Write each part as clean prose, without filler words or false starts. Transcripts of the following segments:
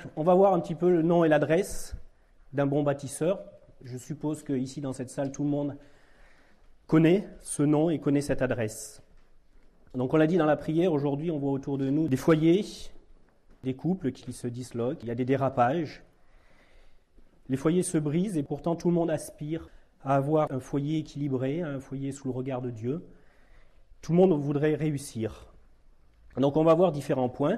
On va voir un petit peu le nom et l'adresse d'un bon bâtisseur. Je suppose qu'ici, dans cette salle, tout le monde connaît ce nom et connaît cette adresse. Donc on l'a dit dans la prière, aujourd'hui on voit autour de nous des foyers, des couples qui se disloquent, il y a des dérapages. Les foyers se brisent et pourtant tout le monde aspire à avoir un foyer équilibré, un foyer sous le regard de Dieu. Tout le monde voudrait réussir. Donc on va voir différents points.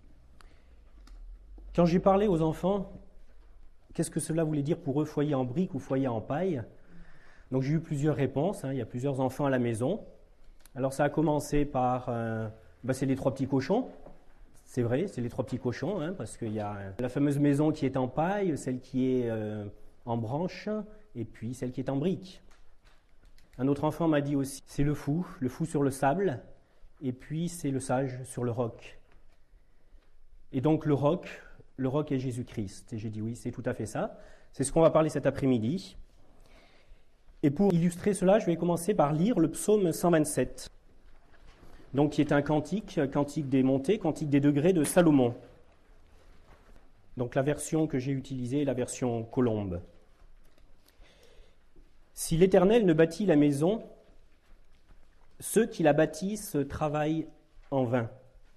Quand j'ai parlé aux enfants, qu'est-ce que cela voulait dire pour eux, foyer en briques ou foyer en paille? Donc j'ai eu plusieurs réponses, il y a plusieurs enfants à la maison. Alors ça a commencé par, c'est les trois petits cochons. C'est vrai, c'est les trois petits cochons, parce qu'il y a la fameuse maison qui est en paille, celle qui est en branche, et puis celle qui est en brique. Un autre enfant m'a dit aussi, c'est le fou sur le sable, et puis c'est le sage sur le roc. Et donc le roc est Jésus-Christ. Et j'ai dit oui, c'est tout à fait ça. C'est ce qu'on va parler cet après-midi. Et pour illustrer cela, je vais commencer par lire le psaume 127, donc qui est un cantique des montées, cantique des degrés de Salomon. Donc la version que j'ai utilisée est la version Colombe. Si l'Éternel ne bâtit la maison, ceux qui la bâtissent travaillent en vain.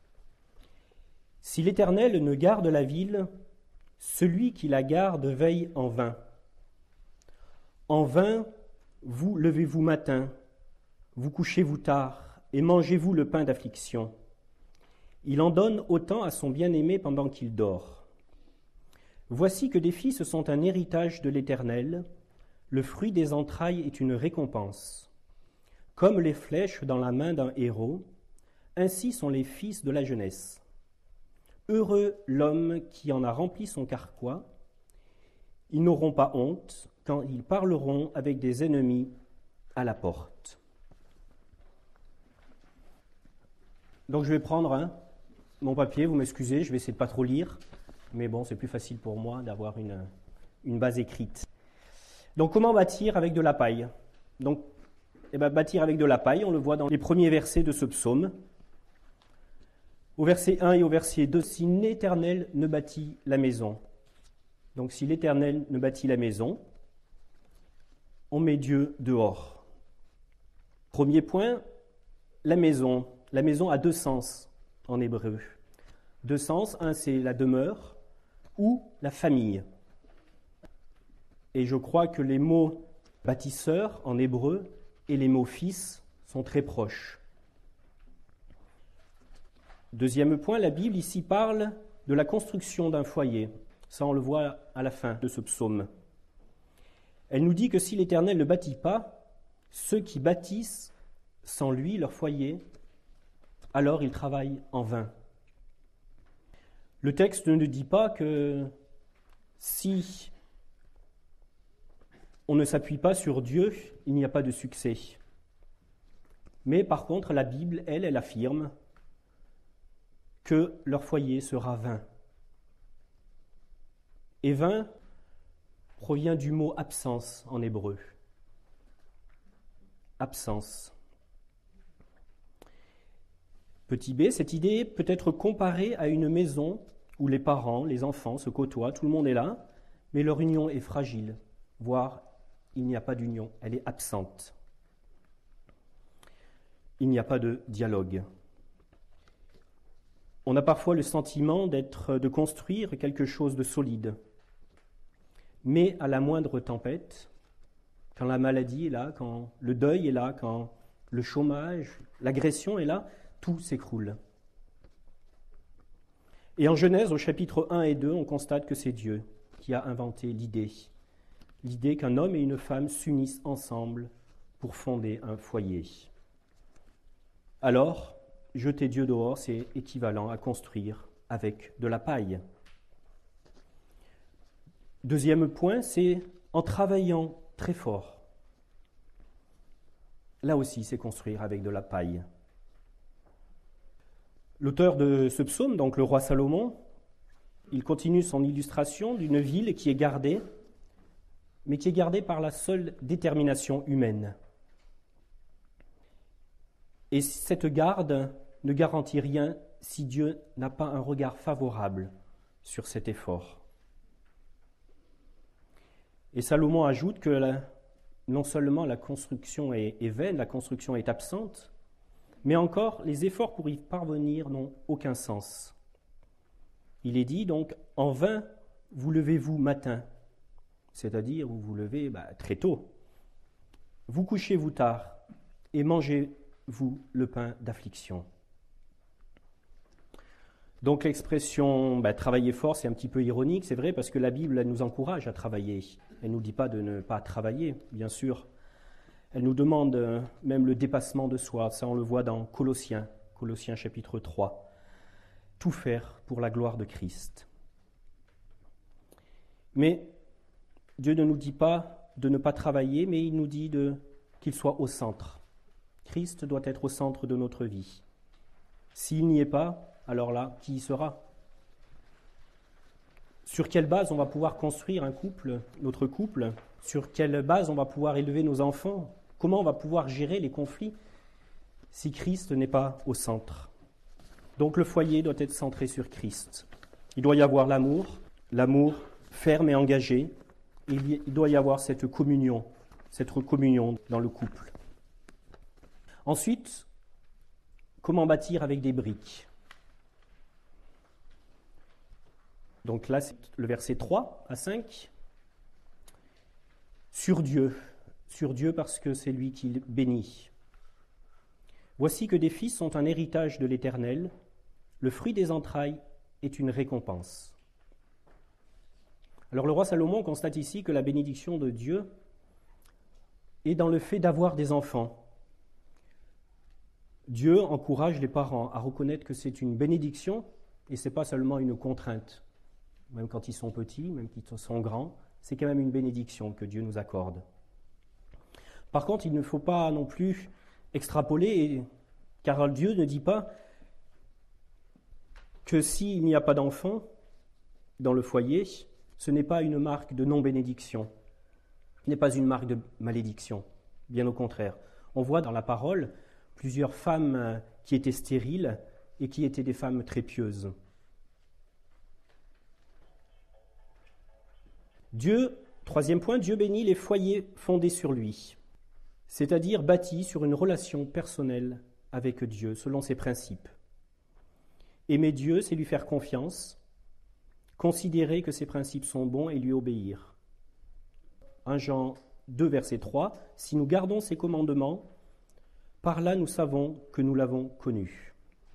Si l'Éternel ne garde la ville, celui qui la garde veille en vain. En vain, vous levez-vous matin, vous couchez-vous tard, et mangez-vous le pain d'affliction. Il en donne autant à son bien-aimé pendant qu'il dort. Voici que des fils sont un héritage de l'Éternel, le fruit des entrailles est une récompense. Comme les flèches dans la main d'un héros, ainsi sont les fils de la jeunesse. Heureux l'homme qui en a rempli son carquois, ils n'auront pas honte quand ils parleront avec des ennemis à la porte. Donc je vais prendre mon papier, vous m'excusez, je vais essayer de ne pas trop lire, mais bon, c'est plus facile pour moi d'avoir une base écrite. Donc comment bâtir avec de la paille? Donc, bâtir avec de la paille, on le voit dans les premiers versets de ce psaume. Au verset 1 et au verset 2, si l'Éternel ne bâtit la maison. Donc si l'Éternel ne bâtit la maison, on met Dieu dehors. Premier point, la maison. La maison a deux sens en hébreu. Deux sens, un c'est la demeure ou la famille. Et je crois que les mots bâtisseur en hébreu et les mots fils sont très proches. Deuxième point, la Bible ici parle de la construction d'un foyer. Ça, on le voit à la fin de ce psaume. Elle nous dit que si l'Éternel ne bâtit pas, ceux qui bâtissent sans lui leur foyer, alors ils travaillent en vain. Le texte ne dit pas que si on ne s'appuie pas sur Dieu, il n'y a pas de succès. Mais par contre, la Bible, elle affirme que leur foyer sera vain. Et vain provient du mot absence en hébreu. Absence. Petit b, cette idée peut être comparée à une maison où les parents, les enfants se côtoient, tout le monde est là, mais leur union est fragile, voire il n'y a pas d'union, elle est absente. Il n'y a pas de dialogue. On a parfois le sentiment de construire quelque chose de solide. Mais à la moindre tempête, quand la maladie est là, quand le deuil est là, quand le chômage, l'agression est là, tout s'écroule. Et en Genèse, au chapitre 1 et 2, on constate que c'est Dieu qui a inventé l'idée qu'un homme et une femme s'unissent ensemble pour fonder un foyer. Alors, jeter Dieu dehors, c'est équivalent à construire avec de la paille. Deuxième point, c'est en travaillant très fort. Là aussi, c'est construire avec de la paille. L'auteur de ce psaume, donc le roi Salomon, il continue son illustration d'une ville qui est gardée, mais qui est gardée par la seule détermination humaine. Et cette garde ne garantit rien si Dieu n'a pas un regard favorable sur cet effort. Et Salomon ajoute que non seulement la construction est vaine, la construction est absente, mais encore les efforts pour y parvenir n'ont aucun sens. Il est dit donc, en vain vous levez-vous matin, c'est-à-dire vous vous levez très tôt. Vous couchez-vous tard et mangez-vous le pain d'affliction. Donc l'expression travailler fort, c'est un petit peu ironique, c'est vrai, parce que la Bible elle nous encourage à travailler. Elle ne nous dit pas de ne pas travailler, bien sûr. Elle nous demande même le dépassement de soi. Ça, on le voit dans Colossiens chapitre 3. Tout faire pour la gloire de Christ. Mais Dieu ne nous dit pas de ne pas travailler, mais il nous dit qu'il soit au centre. Christ doit être au centre de notre vie. S'il n'y est pas, alors là, qui y sera ? Sur quelle base on va pouvoir construire un couple, notre couple ? Sur quelle base on va pouvoir élever nos enfants ? Comment on va pouvoir gérer les conflits si Christ n'est pas au centre ? Donc le foyer doit être centré sur Christ. Il doit y avoir l'amour ferme et engagé. Il doit y avoir cette communion dans le couple. Ensuite, comment bâtir avec des briques ? Donc là, c'est le verset 3 à 5. Sur Dieu parce que c'est lui qui bénit. Voici que des fils sont un héritage de l'Éternel, le fruit des entrailles est une récompense. Alors le roi Salomon constate ici que la bénédiction de Dieu est dans le fait d'avoir des enfants. Dieu encourage les parents à reconnaître que c'est une bénédiction et ce n'est pas seulement une contrainte. Même quand ils sont petits, même quand ils sont grands, c'est quand même une bénédiction que Dieu nous accorde. Par contre, il ne faut pas non plus extrapoler, car Dieu ne dit pas que s'il n'y a pas d'enfant dans le foyer, ce n'est pas une marque de non-bénédiction, ce n'est pas une marque de malédiction, bien au contraire. On voit dans la parole plusieurs femmes qui étaient stériles et qui étaient des femmes très pieuses. Troisième point, Dieu bénit les foyers fondés sur lui, c'est-à-dire bâtis sur une relation personnelle avec Dieu, selon ses principes. Aimer Dieu, c'est lui faire confiance, considérer que ses principes sont bons et lui obéir. 1 Jean 2, verset 3, « Si nous gardons ses commandements, par là nous savons que nous l'avons connu. »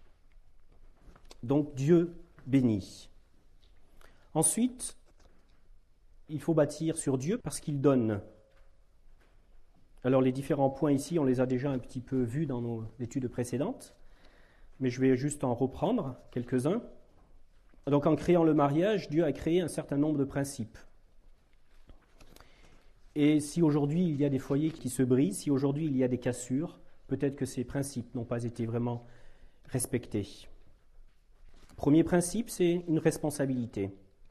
Donc Dieu bénit. Ensuite, il faut bâtir sur Dieu parce qu'il donne. Alors les différents points ici, on les a déjà un petit peu vus dans nos études précédentes, mais je vais juste en reprendre quelques-uns. Donc en créant le mariage, Dieu a créé un certain nombre de principes. Et si aujourd'hui il y a des foyers qui se brisent, si aujourd'hui il y a des cassures, peut-être que ces principes n'ont pas été vraiment respectés. Premier principe, c'est une responsabilité.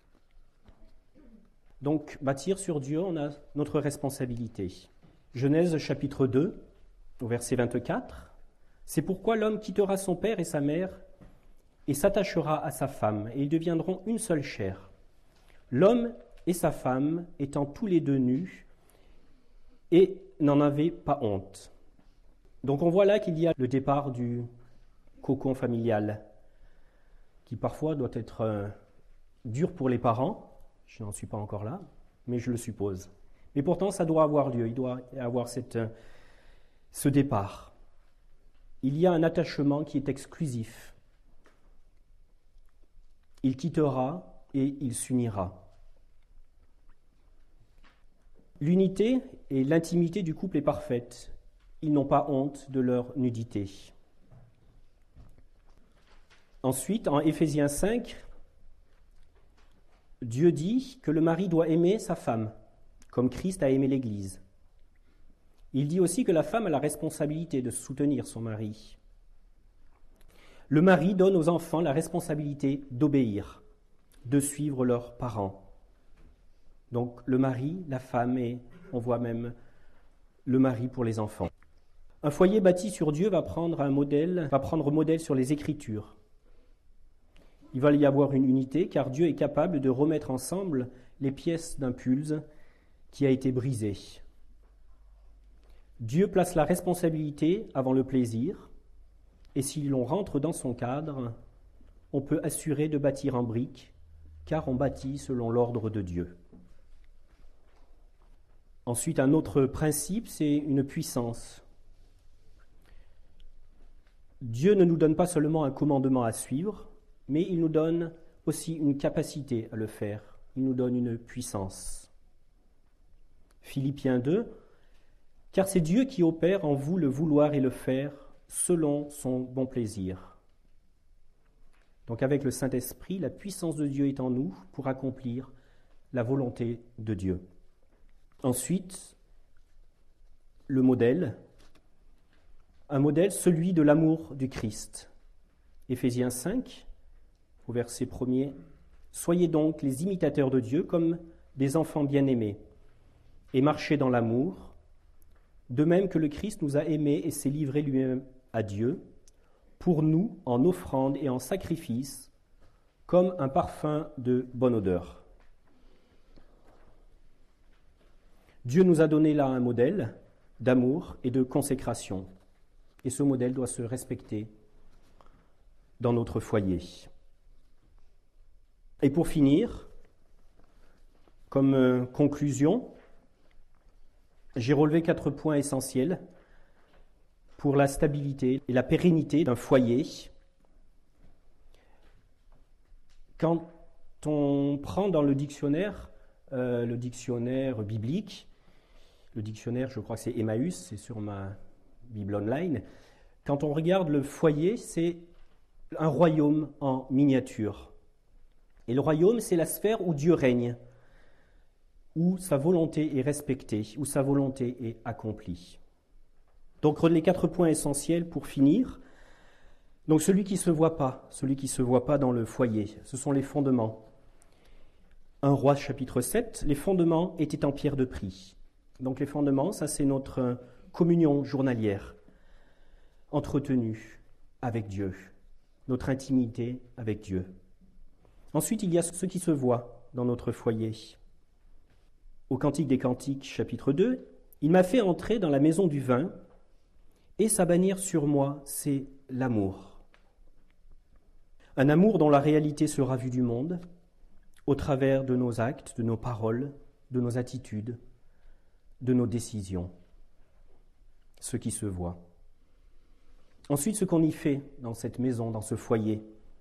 Donc, bâtir sur Dieu, on a notre responsabilité. Genèse chapitre 2, au verset 24. « C'est pourquoi l'homme quittera son père et sa mère et s'attachera à sa femme, et ils deviendront une seule chair. L'homme et sa femme étant tous les deux nus et n'en avaient pas honte. » Donc on voit là qu'il y a le départ du cocon familial, qui parfois doit être dur pour les parents. Je n'en suis pas encore là, mais je le suppose. Mais pourtant, ça doit avoir lieu, il doit y avoir ce départ. Il y a un attachement qui est exclusif. Il quittera et il s'unira. L'unité et l'intimité du couple est parfaite. Ils n'ont pas honte de leur nudité. Ensuite, en Éphésiens 5, Dieu dit que le mari doit aimer sa femme, comme Christ a aimé l'Église. Il dit aussi que la femme a la responsabilité de soutenir son mari. Le mari donne aux enfants la responsabilité d'obéir, de suivre leurs parents. Donc le mari, la femme et on voit même le mari pour les enfants. Un foyer bâti sur Dieu va prendre modèle sur les Écritures. Il va y avoir une unité, car Dieu est capable de remettre ensemble les pièces d'un puzzle qui a été brisé. Dieu place la responsabilité avant le plaisir, et si l'on rentre dans son cadre, on peut assurer de bâtir en briques, car on bâtit selon l'ordre de Dieu. Ensuite, un autre principe, c'est une puissance. Dieu ne nous donne pas seulement un commandement à suivre, mais il nous donne aussi une capacité à le faire. Il nous donne une puissance. Philippiens 2, « Car c'est Dieu qui opère en vous le vouloir et le faire selon son bon plaisir. » Donc avec le Saint-Esprit, la puissance de Dieu est en nous pour accomplir la volonté de Dieu. Ensuite, le modèle, un modèle, celui de l'amour du Christ. Éphésiens 5, au verset 1er, « Soyez donc les imitateurs de Dieu comme des enfants bien-aimés, et marchez dans l'amour, de même que le Christ nous a aimés et s'est livré lui-même à Dieu, pour nous en offrande et en sacrifice, comme un parfum de bonne odeur. » Dieu nous a donné là un modèle d'amour et de consécration. Et ce modèle doit se respecter dans notre foyer. Et pour finir, comme conclusion, j'ai relevé 4 points essentiels pour la stabilité et la pérennité d'un foyer. Quand on prend dans le dictionnaire biblique, le dictionnaire, je crois que c'est Emmaüs, c'est sur ma Bible online. Quand on regarde le foyer, c'est un royaume en miniature. Et le royaume, c'est la sphère où Dieu règne, où sa volonté est respectée, où sa volonté est accomplie. Donc les 4 points essentiels pour finir. Donc celui qui ne se voit pas dans le foyer, ce sont les fondements. 1 Roi chapitre 7, les fondements étaient en pierre de prix. Donc les fondements, ça c'est notre communion journalière, entretenue avec Dieu, notre intimité avec Dieu. Ensuite, il y a ce qui se voit dans notre foyer. Au Cantique des Cantiques, chapitre 2, « Il m'a fait entrer dans la maison du vin, et sa bannière sur moi, c'est l'amour. » Un amour dont la réalité sera vue du monde, au travers de nos actes, de nos paroles, de nos attitudes, de nos décisions, ce qui se voit. Ensuite, ce qu'on y fait dans cette maison, dans ce foyer.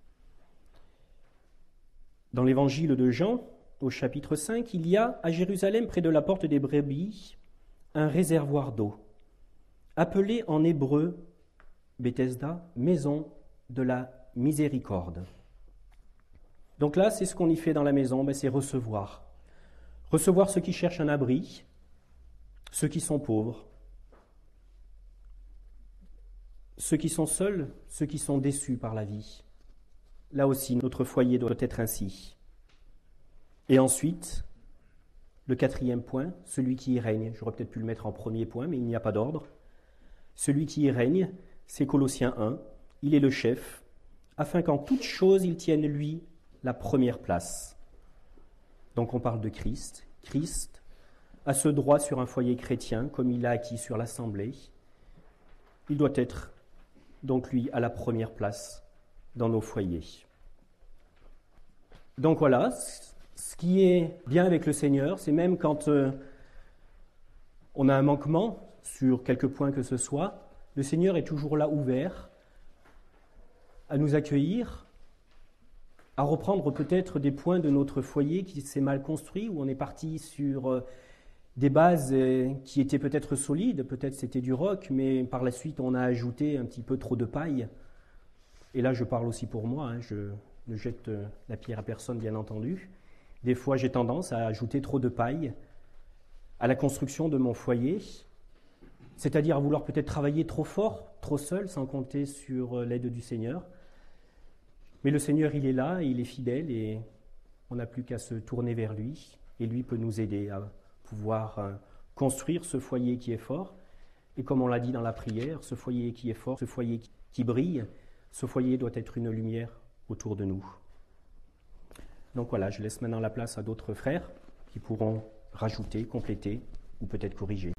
Dans l'évangile de Jean, au chapitre 5, il y a à Jérusalem, près de la porte des brebis, un réservoir d'eau, appelé en hébreu Bethesda, maison de la miséricorde. Donc là, c'est ce qu'on y fait dans la maison, c'est recevoir. Recevoir ceux qui cherchent un abri, ceux qui sont pauvres, ceux qui sont seuls, ceux qui sont déçus par la vie. Là aussi, notre foyer doit être ainsi. Et ensuite, le 4e point, celui qui y règne. J'aurais peut-être pu le mettre en premier point, mais il n'y a pas d'ordre. Celui qui y règne, c'est Colossiens 1. Il est le chef, afin qu'en toute chose, il tienne, lui, la première place. Donc on parle de Christ. Christ a ce droit sur un foyer chrétien, comme il l'a acquis sur l'Assemblée. Il doit être, donc lui, à la première place dans nos foyers. Donc voilà, ce qui est bien avec le Seigneur, c'est même quand on a un manquement sur quelques points que ce soit, le Seigneur est toujours là ouvert à nous accueillir, à reprendre peut-être des points de notre foyer qui s'est mal construit, où on est parti sur des bases qui étaient peut-être solides, peut-être c'était du roc, mais par la suite on a ajouté un petit peu trop de paille. Et là je parle aussi pour moi, je ne jette la pierre à personne bien entendu. Des fois j'ai tendance à ajouter trop de paille à la construction de mon foyer, c'est-à-dire à vouloir peut-être travailler trop fort, trop seul, sans compter sur l'aide du Seigneur. Mais le Seigneur, il est là, il est fidèle et on n'a plus qu'à se tourner vers lui. Et lui peut nous aider à pouvoir construire ce foyer qui est fort. Et comme on l'a dit dans la prière, ce foyer qui est fort, ce foyer qui brille, ce foyer doit être une lumière autour de nous. Donc voilà, je laisse maintenant la place à d'autres frères qui pourront rajouter, compléter ou peut-être corriger.